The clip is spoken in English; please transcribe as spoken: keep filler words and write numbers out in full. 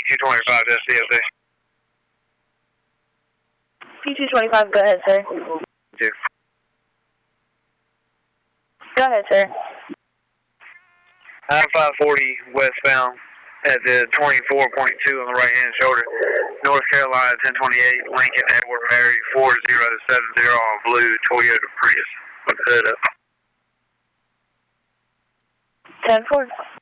two twenty-five to S C S A. P two twenty-five, go ahead, sir. Two. Go ahead, sir. I five forty westbound at the twenty-four point two on the right-hand shoulder. North Carolina ten twenty-eight, Lincoln Edward Mary four zero seven zero on blue Toyota Prius with the hood up. ten four.